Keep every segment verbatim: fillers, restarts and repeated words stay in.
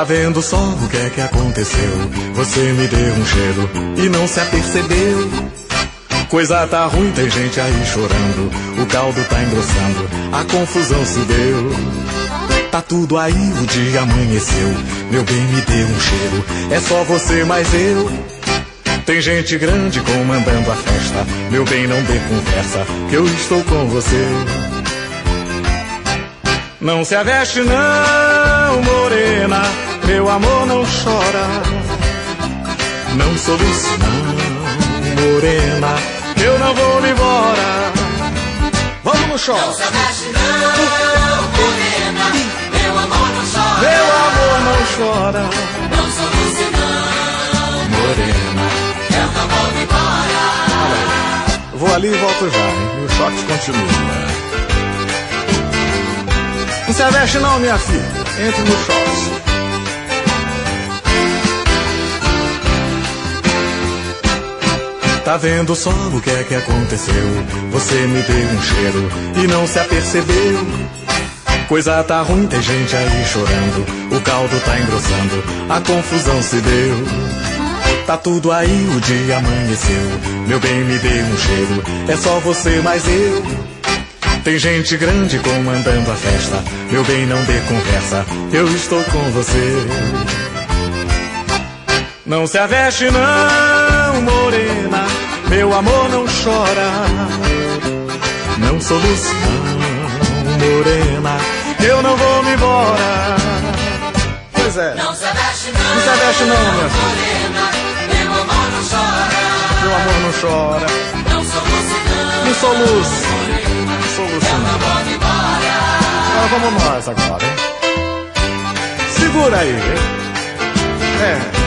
Tá vendo só o que é que aconteceu? Você me deu um cheiro e não se apercebeu. Coisa tá ruim, tem gente aí chorando, o caldo tá engrossando, a confusão se deu. Tá tudo aí, o dia amanheceu, meu bem me deu um cheiro, é só você mais eu. Tem gente grande comandando a festa, meu bem não dê conversa, que eu estou com você. Não se aveste não, morena, meu amor não chora. Não soluce não, morena, eu não vou me embora. Vamos no show. Não se aveste não, morena, meu amor não chora. Meu amor não chora. Não soluce não, morena, eu não vou me embora. Vou ali e volto já, hein? E o shot continua. Não se aveste não, minha filha, entre no shot. Tá vendo só o que é que aconteceu? Você me deu um cheiro e não se apercebeu. Coisa tá ruim, tem gente aí chorando, o caldo tá engrossando, a confusão se deu. Tá tudo aí, o dia amanheceu, meu bem me deu um cheiro, é só você mais eu. Tem gente grande comandando a festa, meu bem não dê conversa, eu estou com você. Não se aveste não, morena, meu amor não chora. Não soluce não, morena, eu não vou me embora. Pois é. Não se aveste não, não se aveste não, minha filha. Morena, meu amor não chora. Meu amor não chora. Não soluce não, não soluce. Morena, não soluce eu não vou me embora. Agora vamos nós agora, hein? Segura aí, hein? É.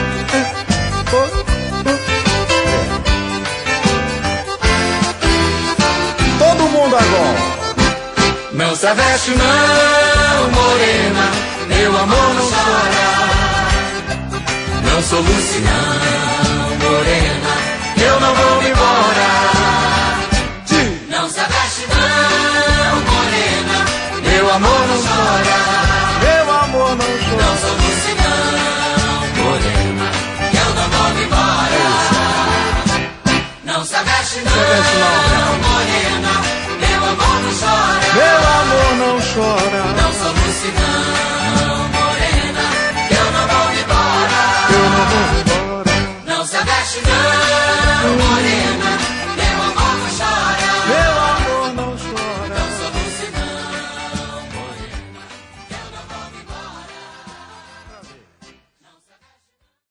Todo mundo agora. Não se aveste não, morena, meu amor não chora. Não soluce não, morena, eu não vou me embora. Não se aveste não, morena, meu amor não chora. Meu amor não chora. Não soluce não, morena, eu não vou me embora. Não se aveste não, morena, meu amor não chora. Meu amor não chora. Não soluce não, morena, eu não vou me embora. Eu não vou